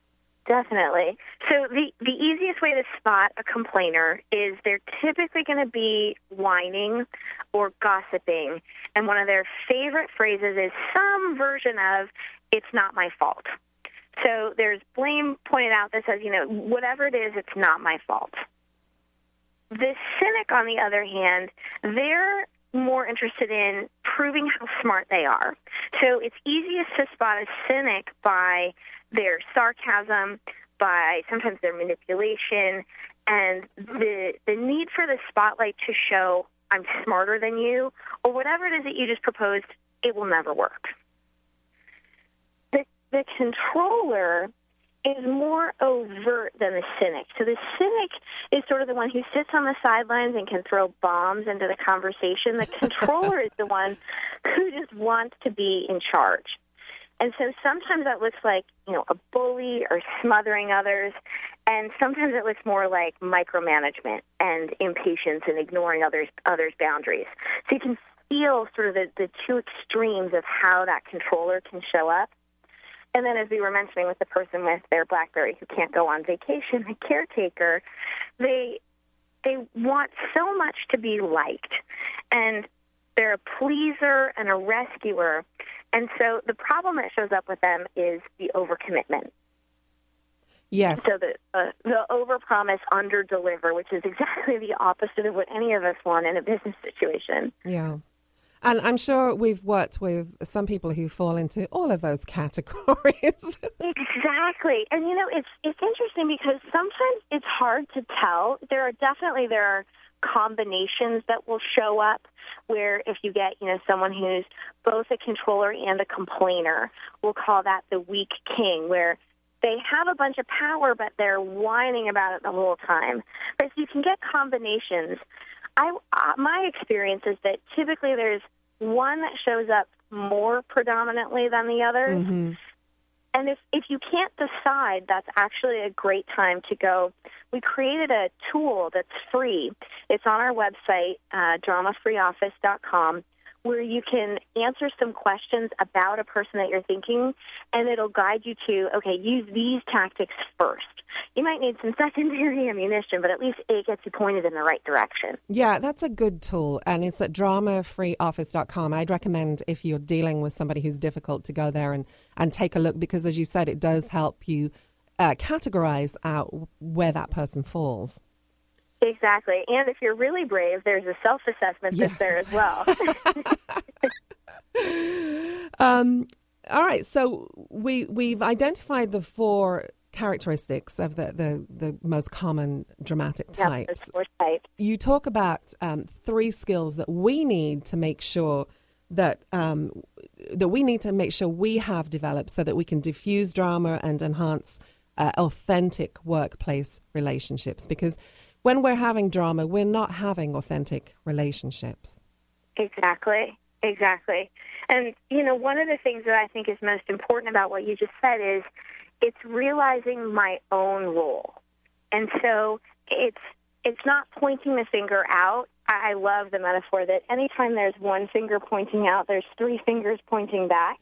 [SPEAKER 12] Definitely. So the easiest way to spot a complainer is they're typically going to be whining or gossiping, and one of their favorite phrases is some version of, "It's not my fault." So there's blame pointed out that says, whatever it is, it's not my fault. The cynic, on the other hand, they're more interested in proving how smart they are. So it's easiest to spot a cynic by their sarcasm, by sometimes their manipulation, and the need for the spotlight to show I'm smarter than you, or whatever it is that you just proposed, it will never work. The controller is more overt than the cynic. So the cynic is sort of the one who sits on the sidelines and can throw bombs into the conversation. The controller is the one who just wants to be in charge. And so sometimes that looks like, a bully or smothering others, and sometimes it looks more like micromanagement and impatience and ignoring others' boundaries. So you can feel sort of the two extremes of how that controller can show up. And then, as we were mentioning with the person with their BlackBerry who can't go on vacation, the caretaker, they want so much to be liked. And they're a pleaser and a rescuer. And so the problem that shows up with them is the overcommitment.
[SPEAKER 2] Yes.
[SPEAKER 12] So the overpromise, underdeliver, which is exactly the opposite of what any of us want in a business situation.
[SPEAKER 2] Yeah. And I'm sure we've worked with some people who fall into all of those categories.
[SPEAKER 12] Exactly. And, it's interesting because sometimes it's hard to tell. There are combinations that will show up where if you get, someone who's both a controller and a complainer, we'll call that the weak king, where they have a bunch of power, but they're whining about it the whole time. But if you can get combinations, my experience is that typically there's one that shows up more predominantly than the others.
[SPEAKER 2] Mm-hmm.
[SPEAKER 12] And if you can't decide, that's actually a great time to go. We created a tool that's free. It's on our website, dramafreeoffice.com, where you can answer some questions about a person that you're thinking, and it'll guide you to, use these tactics first. You might need some secondary ammunition, but at least it gets you pointed in the right direction.
[SPEAKER 2] Yeah, that's a good tool, and it's at dramafreeoffice.com. I'd recommend, if you're dealing with somebody who's difficult, to go there and take a look, because, as you said, it does help you categorize out where that person falls.
[SPEAKER 12] Exactly. And if you're really brave, there's a self-assessment that's there as well.
[SPEAKER 2] All right, so we've identified the 4 characteristics of the most common dramatic types. You talk about 3 skills that we need to make sure that we have developed so that we can diffuse drama and enhance authentic workplace relationships. Because when we're having drama, we're not having authentic relationships.
[SPEAKER 12] Exactly. And, one of the things that I think is most important about what you just said is it's realizing my own role. And so it's not pointing the finger out. I love the metaphor that anytime there's one finger pointing out, there's 3 fingers pointing back.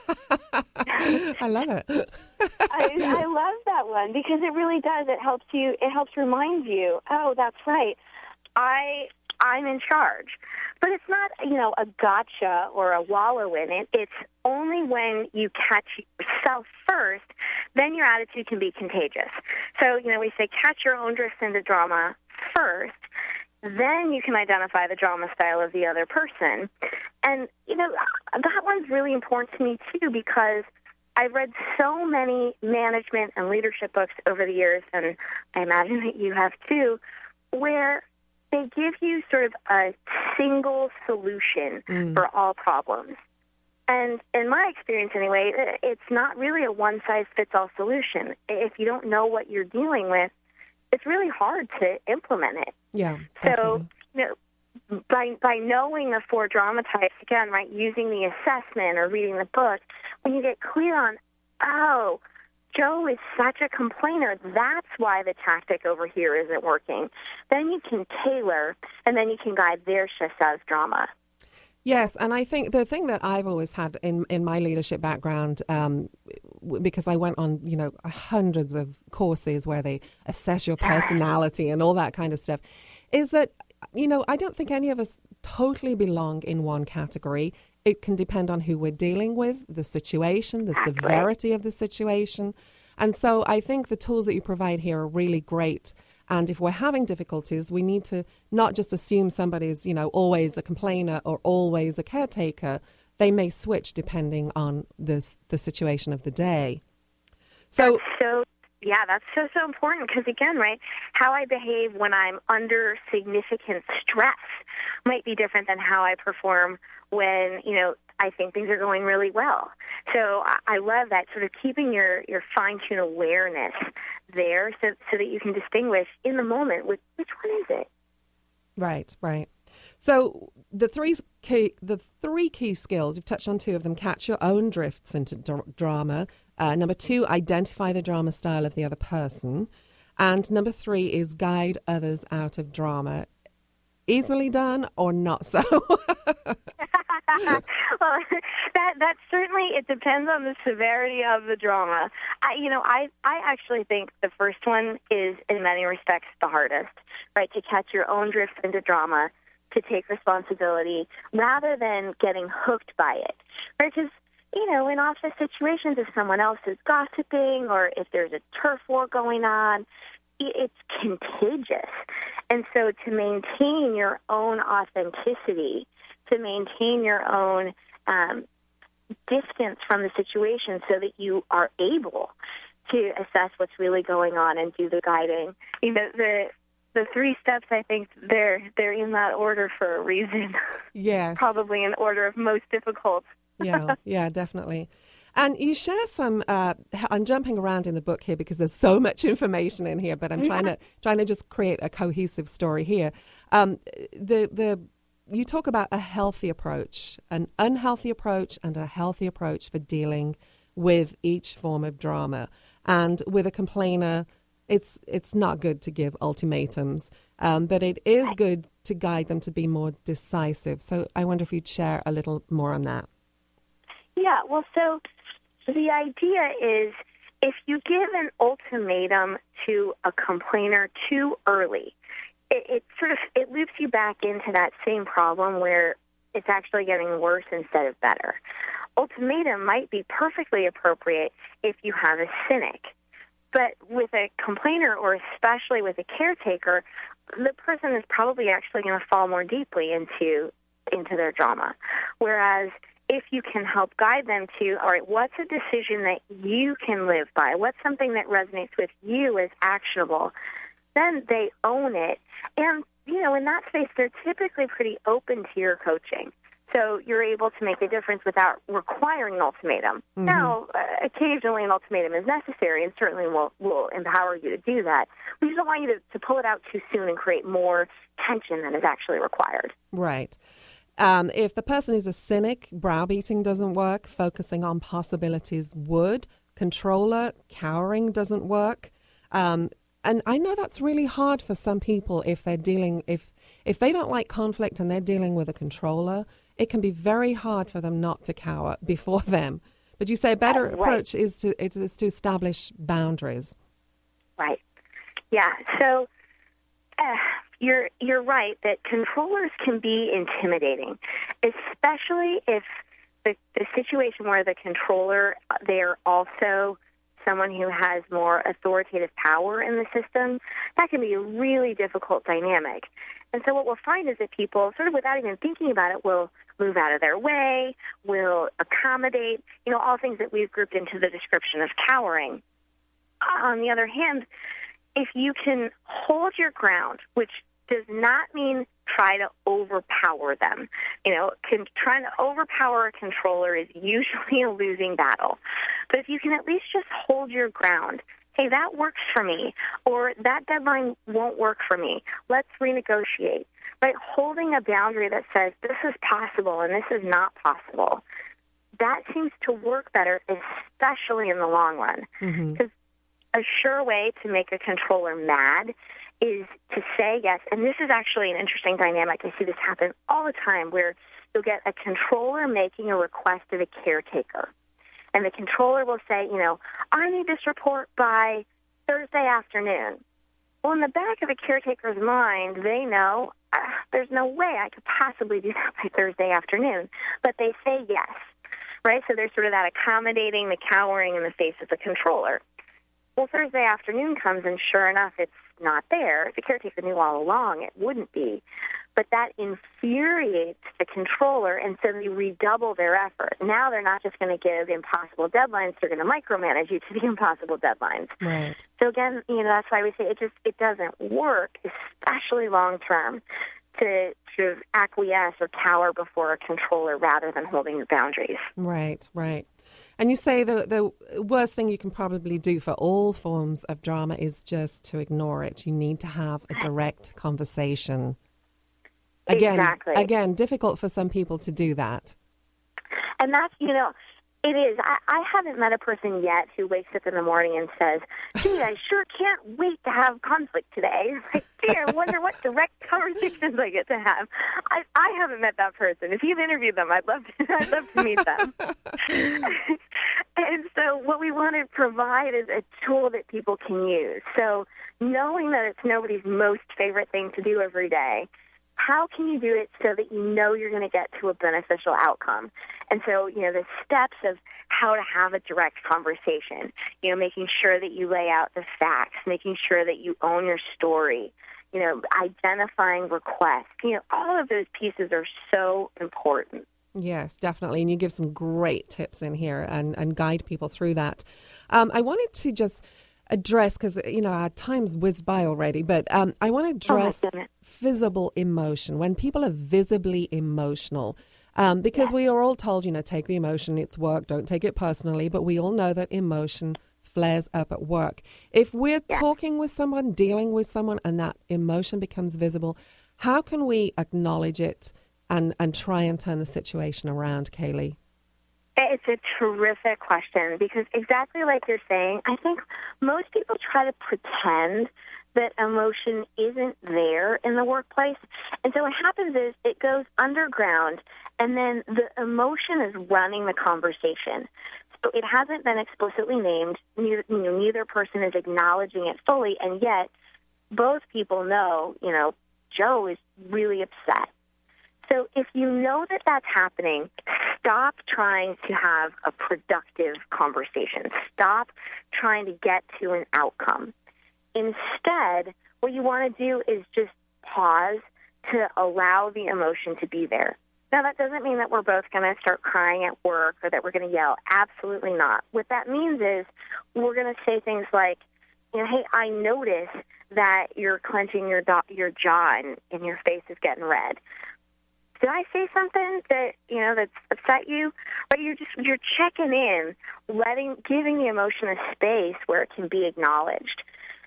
[SPEAKER 2] I love it.
[SPEAKER 12] I love that one because it really does. It helps remind you, oh, that's right. I'm in charge. But it's not, a gotcha or a wallow in it. It's only when you catch yourself first, then your attitude can be contagious. So, we say catch your own drift into drama first, then you can identify the drama style of the other person. And, that one's really important to me, too, because I've read so many management and leadership books over the years, and I imagine that you have, too, where they give you sort of a single solution for all problems. And in my experience, anyway, it's not really a one-size-fits-all solution. If you don't know what you're dealing with, it's really hard to implement it.
[SPEAKER 2] Yeah.
[SPEAKER 12] So, by knowing the 4 drama types, again, right, using the assessment or reading the book, when you get clear on, oh, Joe is such a complainer, that's why the tactic over here isn't working, then you can tailor, and then you can guide their shifts as drama.
[SPEAKER 2] Yes, and I think the thing that I've always had in my leadership background, because I went on, hundreds of courses where they assess your personality and all that kind of stuff, is that, I don't think any of us totally belong in one category. It can depend on who we're dealing with, the situation, the severity of the situation. And so I think the tools that you provide here are really great. And if we're having difficulties, we need to not just assume somebody's, always a complainer or always a caretaker. They may switch depending on the situation of the day. So
[SPEAKER 12] that's so important because, again, right, how I behave when I'm under significant stress might be different than how I perform when, I think things are going really well. So I love that, sort of keeping your fine-tuned awareness there so that you can distinguish in the moment which one is it. Right.
[SPEAKER 2] So the three key skills, you've touched on two of them: catch your own drifts into drama. Number 2, identify the drama style of the other person. And number 3 is guide others out of drama. Easily done or not so?
[SPEAKER 12] Well, that certainly, it depends on the severity of the drama. I actually think the first one is, in many respects, the hardest, right? To catch your own drift into drama, to take responsibility rather than getting hooked by it, right? Because, in office situations, if someone else is gossiping or if there's a turf war going on, it's contagious. And so to maintain your own authenticity, to maintain your own distance from the situation so that you are able to assess what's really going on and do the guiding. The 3 steps, I think they're in that order for a reason.
[SPEAKER 2] Yes.
[SPEAKER 12] Probably in order of most difficult.
[SPEAKER 2] Yeah, definitely. And you share some. I'm jumping around in the book here because there's so much information in here, but I'm trying to just create a cohesive story here. You talk about a healthy approach, an unhealthy approach, and a healthy approach for dealing with each form of drama. And with a complainer, it's not good to give ultimatums, but it is good to guide them to be more decisive. So I wonder if you'd share a little more on that.
[SPEAKER 12] Yeah, well, so the idea is if you give an ultimatum to a complainer too early, it loops you back into that same problem where it's actually getting worse instead of better. Ultimatum might be perfectly appropriate if you have a cynic, but with a complainer, or especially with a caretaker, the person is probably actually going to fall more deeply into their drama. Whereas if you can help guide them to, all right, what's a decision that you can live by? What's something that resonates with you as actionable? Then they own it. And, in that space, they're typically pretty open to your coaching. So you're able to make a difference without requiring an ultimatum. Mm-hmm. Now, occasionally an ultimatum is necessary, and certainly will empower you to do that. We just don't want you to pull it out too soon and create more tension than is actually required.
[SPEAKER 2] Right. If the person is a cynic, browbeating doesn't work. Focusing on possibilities would. Controller, cowering doesn't work. And I know that's really hard for some people if they're dealing, if they don't like conflict and they're dealing with a controller, it can be very hard for them not to cower before them. But you say a better approach is to establish boundaries. Right.
[SPEAKER 12] Yeah. So you're right that controllers can be intimidating, especially if the situation where the controller, they're also someone who has more authoritative power in the system. That can be a really difficult dynamic. And so what we'll find is that people, sort of without even thinking about it, will move out of their way, will accommodate, all things that we've grouped into the description of cowering. On the other hand, if you can hold your ground, which does not mean try to overpower them. Trying to overpower a controller is usually a losing battle. But if you can at least just hold your ground, hey, that works for me, or that deadline won't work for me, let's renegotiate. Right? Holding a boundary that says this is possible and this is not possible, that seems to work better, especially in the long run. Because a sure way to make a controller mad is to say yes. And this is actually an interesting dynamic. I see this happen all the time where you'll get a controller making a request of a caretaker. And the controller will say, I need this report by Thursday afternoon. Well, in the back of the caretaker's mind, they know there's no way I could possibly do that by Thursday afternoon. But they say yes, right? So there's sort of that accommodating, the cowering in the face of the controller. Well, Thursday afternoon comes, and sure enough, it's not there. The caretaker knew all along it wouldn't be. But that infuriates the controller, and so they redouble their effort. Now they're not just going to give impossible deadlines, they're going to micromanage you to the impossible deadlines.
[SPEAKER 2] Right.
[SPEAKER 12] So again, that's why we say it doesn't work, especially long term, to acquiesce or cower before a controller rather than holding your boundaries.
[SPEAKER 2] Right, right. And you say the worst thing you can probably do for all forms of drama is just to ignore it. You need to have a direct conversation. Again, difficult for some people to do that.
[SPEAKER 12] And that's, it is. I haven't met a person yet who wakes up in the morning and says, gee, I sure can't wait to have conflict today. It's like, gee, I wonder what direct conversations I get to have. I haven't met that person. If you've interviewed them, I'd love to meet them. And so what we want to provide is a tool that people can use. So knowing that it's nobody's most favorite thing to do every day, how can you do it so that you're going to get to a beneficial outcome? And so, the steps of how to have a direct conversation, making sure that you lay out the facts, making sure that you own your story, identifying requests, all of those pieces are so important.
[SPEAKER 2] Yes, definitely. And you give some great tips in here and guide people through that. I wanted to just address, because, our time's whizzed by already, but I want to address visible emotion, when people are visibly emotional, because we are all told, take the emotion, it's work, don't take it personally, but we all know that emotion flares up at work. If we're talking with someone, dealing with someone, and that emotion becomes visible, how can we acknowledge it and try and turn the situation around, Kaylee?
[SPEAKER 12] It's a terrific question, because exactly like you're saying, I think most people try to pretend that emotion isn't there in the workplace. And so what happens is it goes underground, and then the emotion is running the conversation. So it hasn't been explicitly named. Neither person is acknowledging it fully, and yet both people know, Joe is really upset. So if you know that that's happening, stop trying to have a productive conversation. Stop trying to get to an outcome. Instead, what you want to do is just pause to allow the emotion to be there. Now, that doesn't mean that we're both going to start crying at work or that we're going to yell. Absolutely not. What that means is we're going to say things like, hey, I notice that you're clenching your jaw and your face is getting red. Did I say something that, that's upset you? But you're checking in, giving the emotion a space where it can be acknowledged.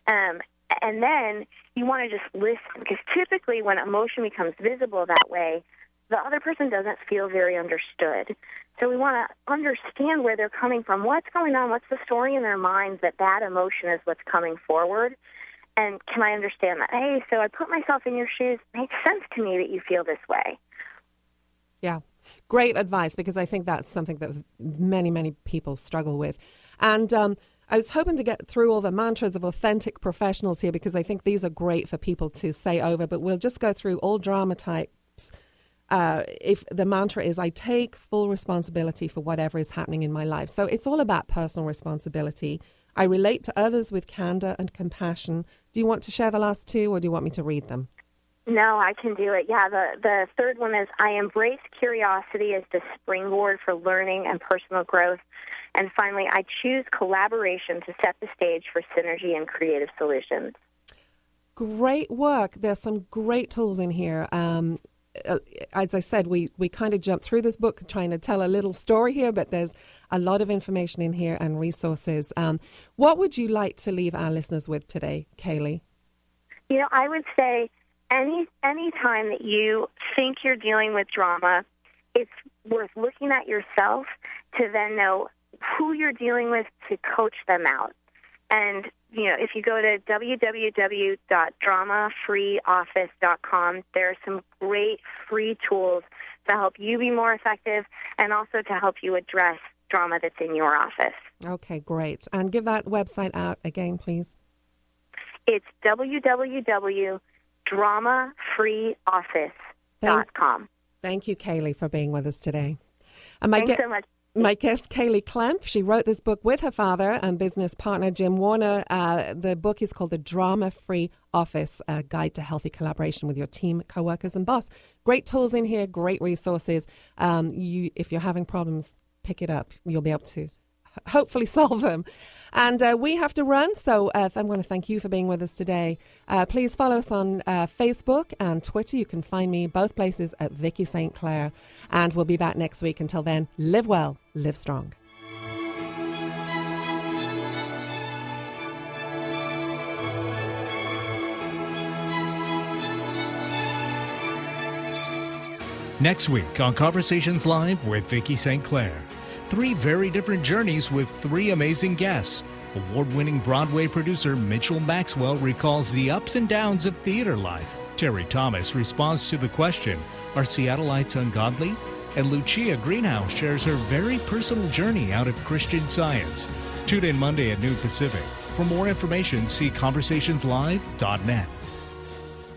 [SPEAKER 12] And then you want to just listen, because typically when emotion becomes visible that way, the other person doesn't feel very understood. So we want to understand where they're coming from. What's going on? What's the story in their minds that emotion is what's coming forward? And can I understand that? Hey, so I put myself in your shoes. It makes sense to me that you feel this way.
[SPEAKER 2] Yeah, great advice, because I think that's something that many, many people struggle with. And I was hoping to get through all the mantras of authentic professionals here, because I think these are great for people to say over, but we'll just go through all drama types. If the mantra is, I take full responsibility for whatever is happening in my life. So it's all about personal responsibility. I relate to others with candor and compassion. Do you want to share the last two, or do you want me to read them?
[SPEAKER 12] No, I can do it. Yeah, the third one is, I embrace curiosity as the springboard for learning and personal growth. And finally, I choose collaboration to set the stage for synergy and creative solutions.
[SPEAKER 2] Great work. There's some great tools in here. As I said, we kind of jumped through this book trying to tell a little story here, but there's a lot of information in here and resources. What would you like to leave our listeners with today, Kaylee?
[SPEAKER 12] I would say any time that you think you're dealing with drama, it's worth looking at yourself to then know who you're dealing with to coach them out. And, if you go to www.dramafreeoffice.com, there are some great free tools to help you be more effective and also to help you address drama that's in your office.
[SPEAKER 2] Okay, great. And give that website out again, please.
[SPEAKER 12] It's www.dramafreeoffice.com.
[SPEAKER 2] Thank you, Kaylee, for being with us today. And
[SPEAKER 12] Thanks so much.
[SPEAKER 2] My guest, Kaylee Klemp, she wrote this book with her father and business partner, Jim Warner. The book is called The Drama-Free Office, a guide to healthy collaboration with your team, coworkers, and boss. Great tools in here, great resources. If you're having problems, pick it up. You'll be able to hopefully solve them. And we have to run, so I'm going to thank you for being with us today. Please follow us on Facebook and Twitter. You can find me both places at Vicki St. Clair. And we'll be back next week. Until then, live well, live strong.
[SPEAKER 1] Next week on Conversations Live with Vicki St. Clair. 3 very different journeys with 3 amazing guests. Award-winning Broadway producer Mitchell Maxwell recalls the ups and downs of theater life. Terry Thomas responds to the question, are Seattleites ungodly? And Lucia Greenhouse shares her very personal journey out of Christian Science. Tune in Monday at noon Pacific. For more information, see conversationslive.net.